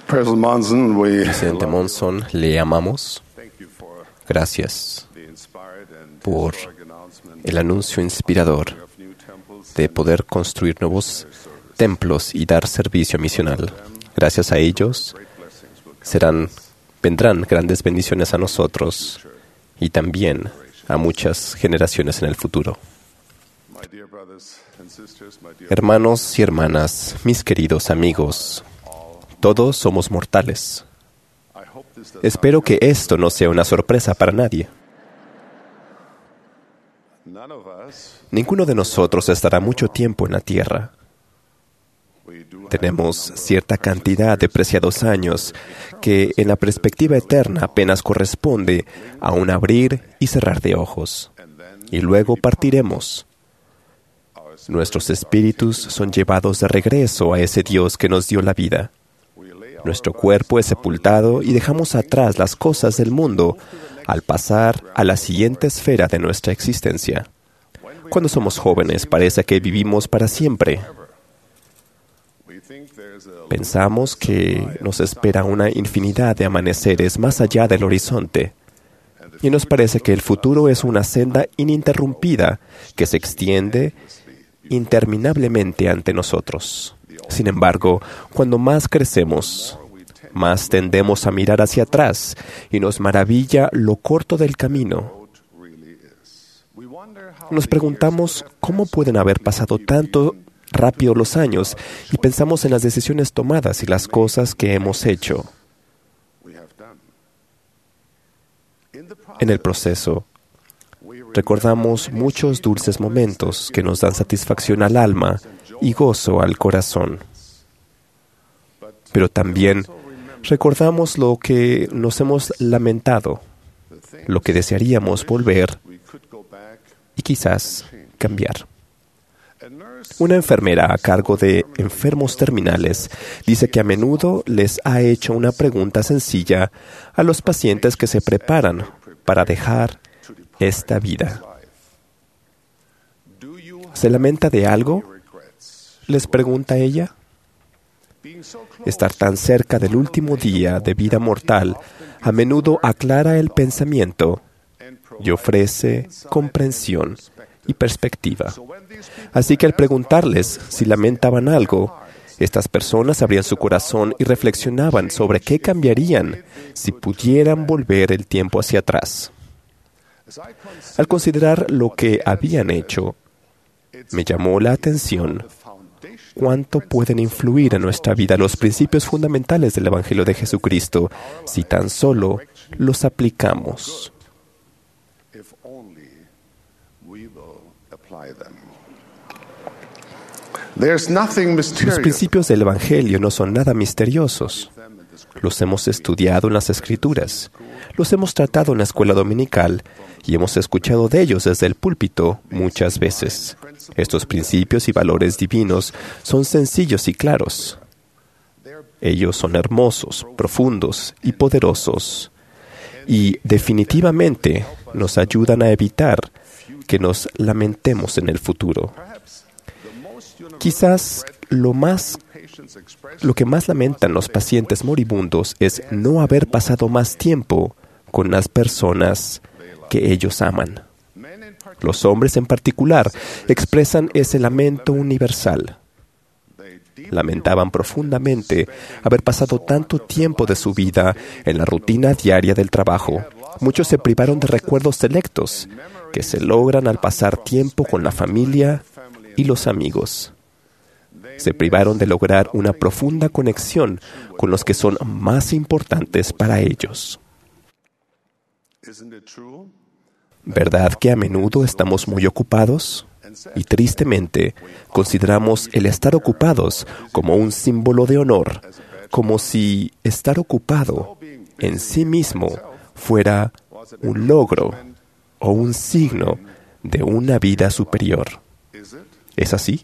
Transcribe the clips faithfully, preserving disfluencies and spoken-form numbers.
President Monson, we Presidente Monson, le amamos. Gracias por el anuncio inspirador de poder construir nuevos templos y dar servicio misional. Gracias a ellos serán, vendrán grandes bendiciones a nosotros y también a muchas generaciones en el futuro. Hermanos y hermanas, mis queridos amigos, todos somos mortales. Espero que esto no sea una sorpresa para nadie. Ninguno de nosotros estará mucho tiempo en la tierra. Tenemos cierta cantidad de preciados años que en la perspectiva eterna apenas corresponde a un abrir y cerrar de ojos. Y luego partiremos. Nuestros espíritus son llevados de regreso a ese Dios que nos dio la vida. Nuestro cuerpo es sepultado y dejamos atrás las cosas del mundo al pasar a la siguiente esfera de nuestra existencia. Cuando somos jóvenes parece que vivimos para siempre. Pensamos que nos espera una infinidad de amaneceres más allá del horizonte. Y nos parece que el futuro es una senda ininterrumpida que se extiende interminablemente ante nosotros. Sin embargo, cuando más crecemos, más tendemos a mirar hacia atrás y nos maravilla lo corto del camino. Nos preguntamos cómo pueden haber pasado tanto rápido los años y pensamos en las decisiones tomadas y las cosas que hemos hecho. En el proceso, recordamos muchos dulces momentos que nos dan satisfacción al alma y gozo al corazón. Pero también recordamos lo que nos hemos lamentado, lo que desearíamos volver y quizás cambiar. Una enfermera a cargo de enfermos terminales dice que a menudo les ha hecho una pregunta sencilla a los pacientes que se preparan para dejar esta vida. ¿Se lamenta de algo?, les pregunta ella. Estar tan cerca del último día de vida mortal a menudo aclara el pensamiento y ofrece comprensión y perspectiva. Así que al preguntarles si lamentaban algo, estas personas abrían su corazón y reflexionaban sobre qué cambiarían si pudieran volver el tiempo hacia atrás. Al considerar lo que habían hecho, me llamó la atención cuánto pueden influir en nuestra vida los principios fundamentales del Evangelio de Jesucristo si tan solo los aplicamos. Los principios del Evangelio no son nada misteriosos. Los hemos estudiado en las Escrituras, los hemos tratado en la escuela dominical y hemos escuchado de ellos desde el púlpito muchas veces. Estos principios y valores divinos son sencillos y claros. Ellos son hermosos, profundos y poderosos, y definitivamente nos ayudan a evitar que nos lamentemos en el futuro. Quizás lo más, lo que más lamentan los pacientes moribundos es no haber pasado más tiempo con las personas que ellos aman. Los hombres en particular expresan ese lamento universal. Lamentaban profundamente haber pasado tanto tiempo de su vida en la rutina diaria del trabajo. Muchos se privaron de recuerdos selectos que se logran al pasar tiempo con la familia y los amigos. Se privaron de lograr una profunda conexión con los que son más importantes para ellos. ¿Verdad que a menudo estamos muy ocupados? Y tristemente consideramos el estar ocupados como un símbolo de honor, como si estar ocupado en sí mismo fuera un logro o un signo de una vida superior. ¿Es así?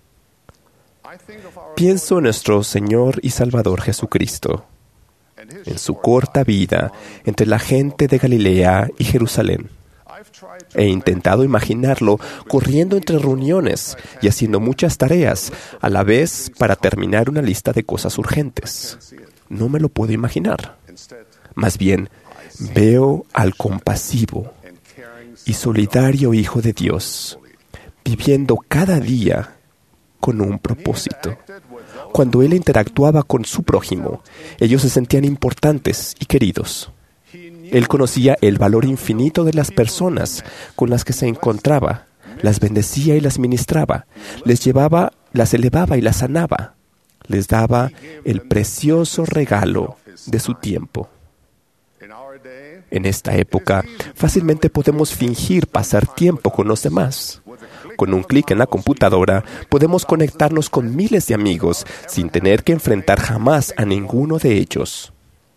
Pienso en nuestro Señor y Salvador Jesucristo, en su corta vida entre la gente de Galilea y Jerusalén. He intentado imaginarlo corriendo entre reuniones y haciendo muchas tareas a la vez para terminar una lista de cosas urgentes. No me lo puedo imaginar. Más bien, veo al compasivo y solidario Hijo de Dios viviendo cada día con un propósito. Cuando Él interactuaba con su prójimo, ellos se sentían importantes y queridos. Él conocía el valor infinito de las personas con las que se encontraba, las bendecía y las ministraba, les llevaba, las elevaba y las sanaba, les daba el precioso regalo de su tiempo. En esta época, fácilmente podemos fingir pasar tiempo con los demás. Con un clic en la computadora, podemos conectarnos con miles de amigos sin tener que enfrentar jamás a ninguno de ellos.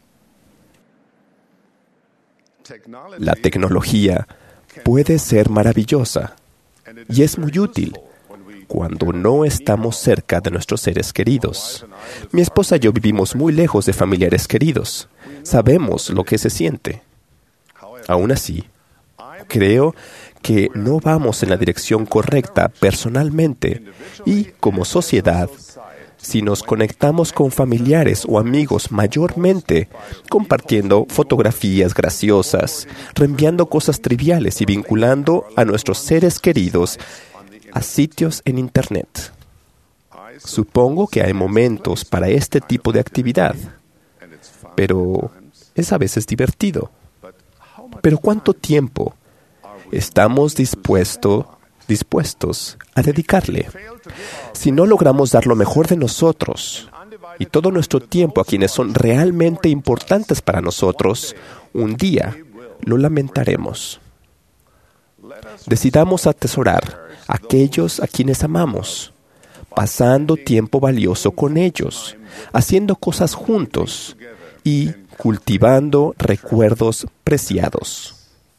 La tecnología puede ser maravillosa y es muy útil cuando no estamos cerca de nuestros seres queridos. Mi esposa y yo vivimos muy lejos de familiares queridos. Sabemos lo que se siente. Aún así, creo que no vamos en la dirección correcta personalmente y como sociedad si nos conectamos con familiares o amigos mayormente compartiendo fotografías graciosas, reenviando cosas triviales y vinculando a nuestros seres queridos a sitios en Internet. Supongo que hay momentos para este tipo de actividad, pero es a veces divertido. Pero ¿cuánto tiempo estamos dispuestos, dispuestos a dedicarle? Si no logramos dar lo mejor de nosotros y todo nuestro tiempo a quienes son realmente importantes para nosotros, un día lo lamentaremos. Decidamos atesorar a aquellos a quienes amamos, pasando tiempo valioso con ellos, haciendo cosas juntos y cultivando recuerdos preciados.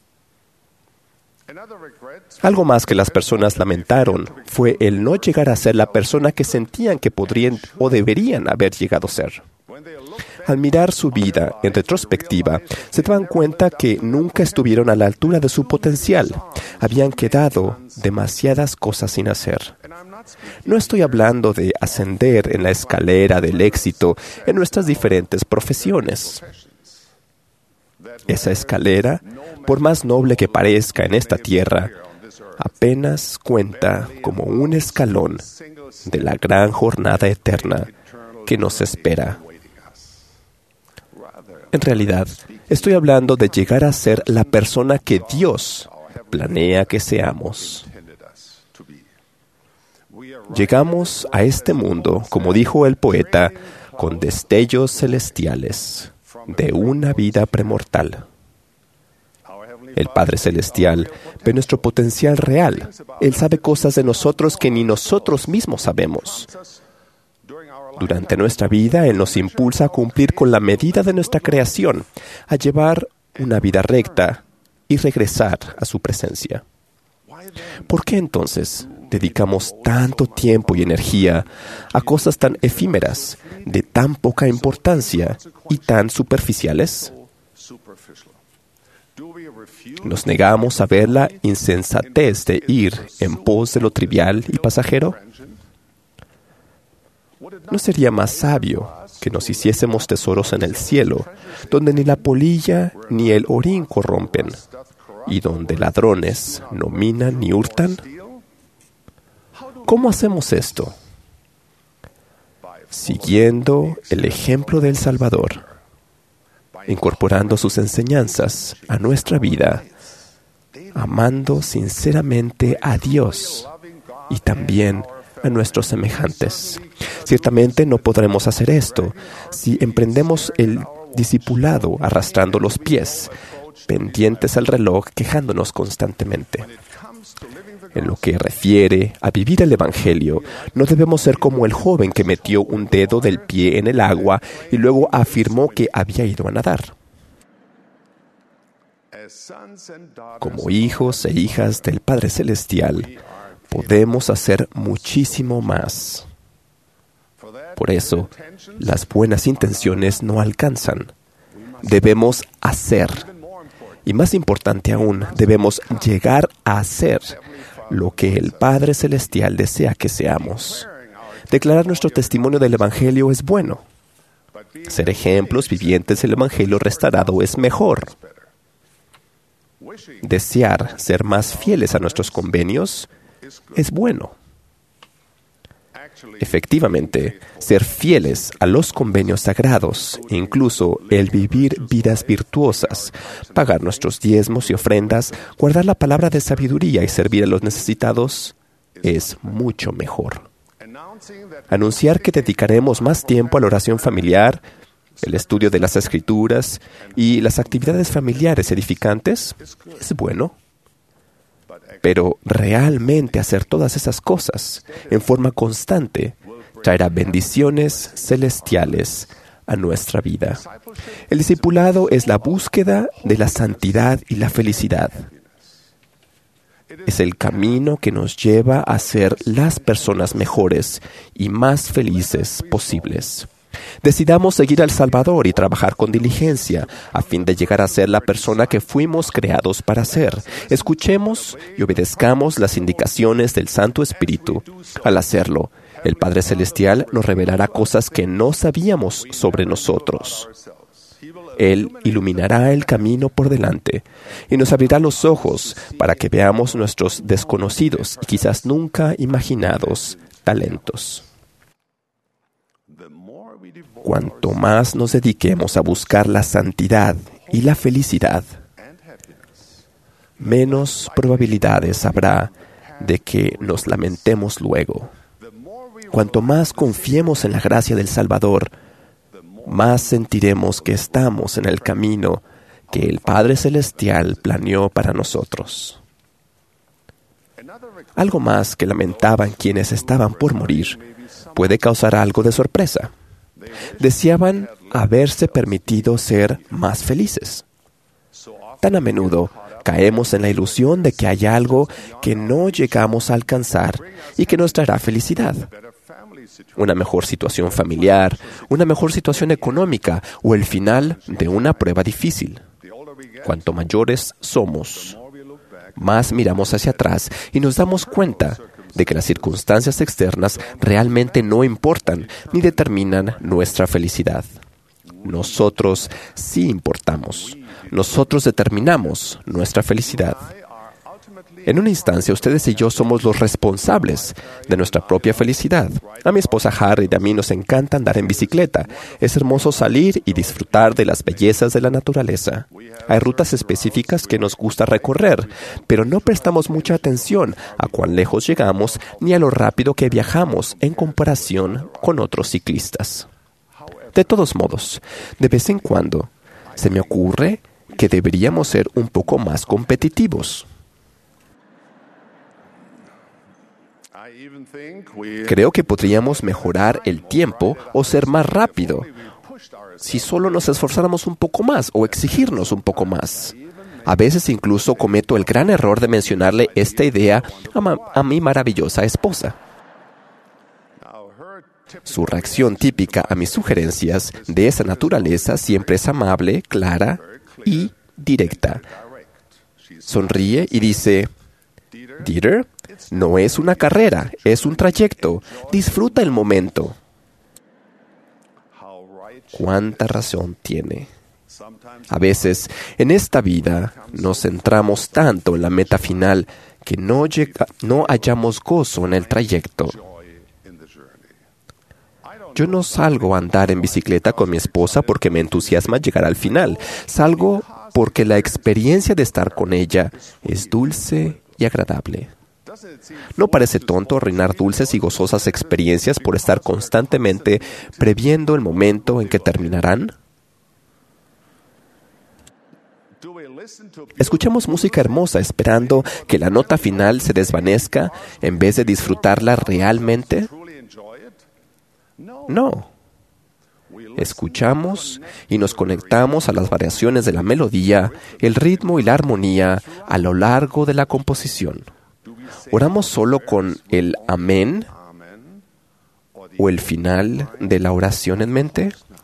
Algo más que las personas lamentaron fue el no llegar a ser la persona que sentían que podrían o deberían haber llegado a ser. Al mirar su vida en retrospectiva, se daban cuenta que nunca estuvieron a la altura de su potencial. Habían quedado demasiadas cosas sin hacer. No estoy hablando de ascender en la escalera del éxito en nuestras diferentes profesiones. Esa escalera, por más noble que parezca en esta tierra, apenas cuenta como un escalón de la gran jornada eterna que nos espera. En realidad, estoy hablando de llegar a ser la persona que Dios planea que seamos. Llegamos a este mundo, como dijo el poeta, con destellos celestiales de una vida premortal. El Padre Celestial ve nuestro potencial real. Él sabe cosas de nosotros que ni nosotros mismos sabemos. Durante nuestra vida, Él nos impulsa a cumplir con la medida de nuestra creación, a llevar una vida recta y regresar a su presencia. ¿Por qué entonces dedicamos tanto tiempo y energía a cosas tan efímeras, de tan poca importancia y tan superficiales? ¿Nos negamos a ver la insensatez de ir en pos de lo trivial y pasajero? ¿No sería más sabio que nos hiciésemos tesoros en el cielo, donde ni la polilla ni el orín corrompen, y donde ladrones no minan ni hurtan? ¿Cómo hacemos esto? Siguiendo el ejemplo del Salvador, incorporando sus enseñanzas a nuestra vida, amando sinceramente a Dios y también a nuestros semejantes. Ciertamente no podremos hacer esto si emprendemos el discipulado arrastrando los pies, pendientes al reloj, quejándonos constantemente. En lo que refiere a vivir el Evangelio, no debemos ser como el joven que metió un dedo del pie en el agua y luego afirmó que había ido a nadar. Como hijos e hijas del Padre Celestial, podemos hacer muchísimo más. Por eso, las buenas intenciones no alcanzan. Debemos hacer. Y más importante aún, debemos llegar a ser lo que el Padre Celestial desea que seamos. Declarar nuestro testimonio del Evangelio es bueno. Ser ejemplos vivientes del Evangelio restaurado es mejor. Desear ser más fieles a nuestros convenios es bueno. Efectivamente, ser fieles a los convenios sagrados, incluso el vivir vidas virtuosas, pagar nuestros diezmos y ofrendas, guardar la palabra de sabiduría y servir a los necesitados, es mucho mejor. Anunciar que dedicaremos más tiempo a la oración familiar, el estudio de las Escrituras y las actividades familiares edificantes es bueno. Pero realmente hacer todas esas cosas en forma constante traerá bendiciones celestiales a nuestra vida. El discipulado es la búsqueda de la santidad y la felicidad. Es el camino que nos lleva a ser las personas mejores y más felices posibles. Decidamos seguir al Salvador y trabajar con diligencia a fin de llegar a ser la persona que fuimos creados para ser. Escuchemos y obedezcamos las indicaciones del Santo Espíritu. Al hacerlo, el Padre Celestial nos revelará cosas que no sabíamos sobre nosotros. Él iluminará el camino por delante y nos abrirá los ojos para que veamos nuestros desconocidos y quizás nunca imaginados talentos. Cuanto más nos dediquemos a buscar la santidad y la felicidad, menos probabilidades habrá de que nos lamentemos luego. Cuanto más confiemos en la gracia del Salvador, más sentiremos que estamos en el camino que el Padre Celestial planeó para nosotros. Algo más que lamentaban quienes estaban por morir puede causar algo de sorpresa. Deseaban haberse permitido ser más felices. Tan a menudo caemos en la ilusión de que hay algo que no llegamos a alcanzar y que nos traerá felicidad. Una mejor situación familiar, una mejor situación económica o el final de una prueba difícil. Cuanto mayores somos, más miramos hacia atrás y nos damos cuenta de que las circunstancias externas realmente no importan ni determinan nuestra felicidad. Nosotros sí importamos. Nosotros determinamos nuestra felicidad. En una instancia, ustedes y yo somos los responsables de nuestra propia felicidad. A mi esposa Harry y a mí nos encanta andar en bicicleta. Es hermoso salir y disfrutar de las bellezas de la naturaleza. Hay rutas específicas que nos gusta recorrer, pero no prestamos mucha atención a cuán lejos llegamos ni a lo rápido que viajamos en comparación con otros ciclistas. De todos modos, de vez en cuando, se me ocurre que deberíamos ser un poco más competitivos. Creo que podríamos mejorar el tiempo o ser más rápido si solo nos esforzáramos un poco más o exigirnos un poco más. A veces incluso cometo el gran error de mencionarle esta idea a, ma- a mi maravillosa esposa. Su reacción típica a mis sugerencias de esa naturaleza siempre es amable, clara y directa. Sonríe y dice: Dieter, no es una carrera, es un trayecto. Disfruta el momento. ¿Cuánta razón tiene? A veces, en esta vida, nos centramos tanto en la meta final que no, llega, no hallamos gozo en el trayecto. Yo no salgo a andar en bicicleta con mi esposa porque me entusiasma llegar al final. Salgo porque la experiencia de estar con ella es dulce y agradable. ¿No parece tonto arruinar dulces y gozosas experiencias por estar constantemente previendo el momento en que terminarán? ¿Escuchamos música hermosa esperando que la nota final se desvanezca en vez de disfrutarla realmente? No. Escuchamos y nos conectamos a las variaciones de la melodía, el ritmo y la armonía a lo largo de la composición. ¿Oramos solo con el amén o el final de la oración en mente?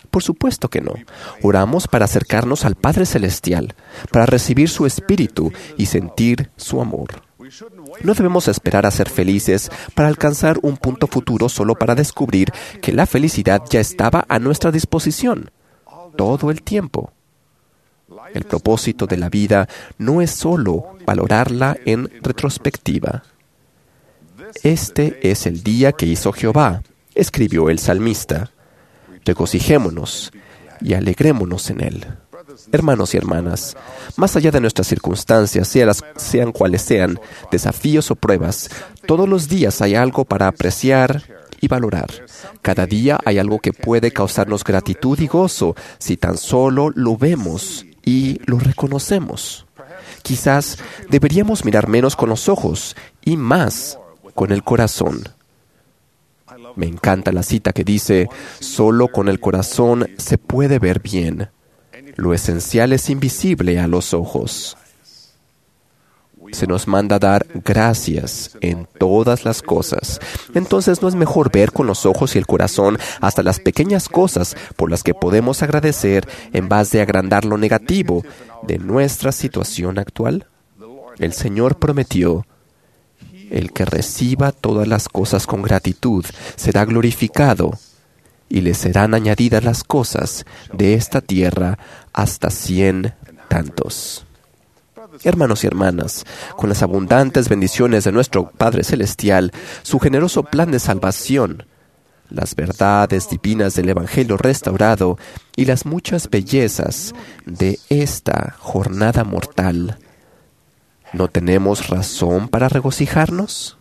Por supuesto que no. Oramos para acercarnos al Padre Celestial, para recibir su Espíritu y sentir su amor. No debemos esperar a ser felices para alcanzar un punto futuro solo para descubrir que la felicidad ya estaba a nuestra disposición todo el tiempo. El propósito de la vida no es solo valorarla en retrospectiva. Este es el día que hizo Jehová, escribió el salmista. Regocijémonos y alegrémonos en él. Hermanos y hermanas, más allá de nuestras circunstancias, sean, las, sean cuales sean, desafíos o pruebas, todos los días hay algo para apreciar y valorar. Cada día hay algo que puede causarnos gratitud y gozo si tan solo lo vemos y lo reconocemos. Quizás deberíamos mirar menos con los ojos y más con el corazón. Me encanta la cita que dice, solo con el corazón se puede ver bien. Lo esencial es invisible a los ojos. Se nos manda a dar gracias en todas las cosas. Entonces, ¿no es mejor ver con los ojos y el corazón hasta las pequeñas cosas por las que podemos agradecer en vez de agrandar lo negativo de nuestra situación actual? El Señor prometió, el que reciba todas las cosas con gratitud será glorificado, y le serán añadidas las cosas de esta tierra hasta cien tantos. Hermanos y hermanas, con las abundantes bendiciones de nuestro Padre Celestial, su generoso plan de salvación, las verdades divinas del Evangelio restaurado y las muchas bellezas de esta jornada mortal, ¿no tenemos razón para regocijarnos?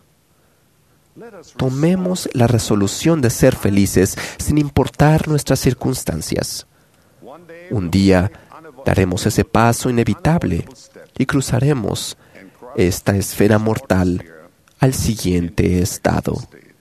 Tomemos la resolución de ser felices sin importar nuestras circunstancias. Un día daremos ese paso inevitable y cruzaremos esta esfera mortal al siguiente estado.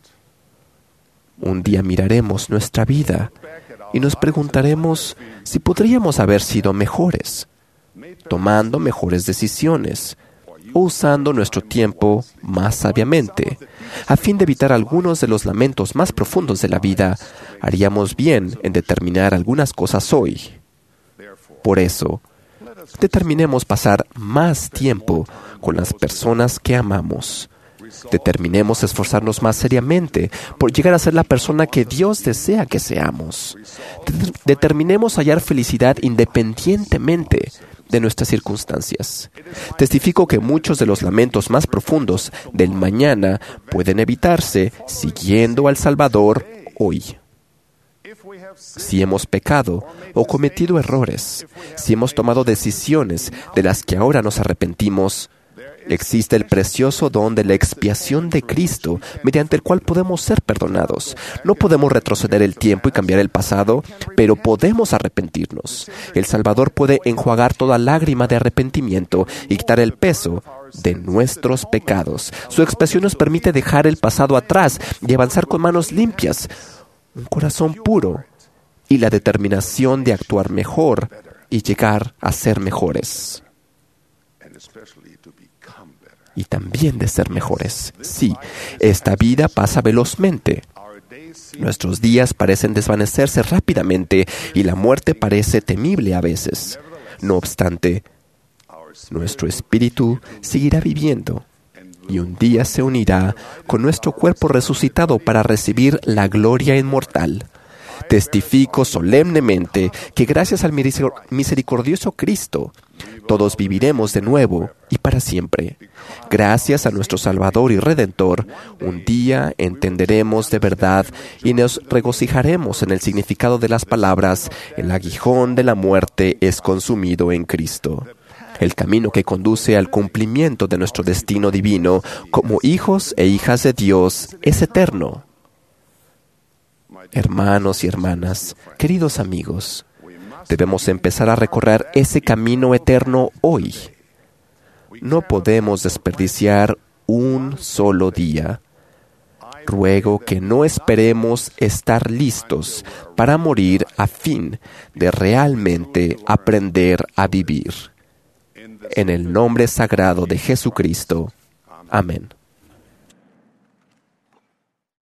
Un día miraremos nuestra vida y nos preguntaremos si podríamos haber sido mejores, tomando mejores decisiones, o usando nuestro tiempo más sabiamente. A fin de evitar algunos de los lamentos más profundos de la vida, haríamos bien en determinar algunas cosas hoy. Por eso, determinemos pasar más tiempo con las personas que amamos. Determinemos esforzarnos más seriamente por llegar a ser la persona que Dios desea que seamos. Determinemos hallar felicidad independientemente de nuestras circunstancias. Testifico que muchos de los lamentos más profundos del mañana pueden evitarse siguiendo al Salvador hoy. Si hemos pecado o cometido errores, si hemos tomado decisiones de las que ahora nos arrepentimos, existe el precioso don de la expiación de Cristo, mediante el cual podemos ser perdonados. No podemos retroceder el tiempo y cambiar el pasado, pero podemos arrepentirnos. El Salvador puede enjuagar toda lágrima de arrepentimiento y quitar el peso de nuestros pecados. Su expiación nos permite dejar el pasado atrás y avanzar con manos limpias, un corazón puro y la determinación de actuar mejor y llegar a ser mejores. Y también de ser mejores. Sí, esta vida pasa velozmente. Nuestros días parecen desvanecerse rápidamente y la muerte parece temible a veces. No obstante, nuestro espíritu seguirá viviendo y un día se unirá con nuestro cuerpo resucitado para recibir la gloria inmortal. Testifico solemnemente que gracias al misericordioso Cristo, todos viviremos de nuevo y para siempre. Gracias a nuestro Salvador y Redentor, un día entenderemos de verdad y nos regocijaremos en el significado de las palabras: el aguijón de la muerte es consumido en Cristo. El camino que conduce al cumplimiento de nuestro destino divino como hijos e hijas de Dios es eterno. Hermanos y hermanas, queridos amigos, debemos empezar a recorrer ese camino eterno hoy. No podemos desperdiciar un solo día. Ruego que no esperemos estar listos para morir a fin de realmente aprender a vivir. En el nombre sagrado de Jesucristo. Amén.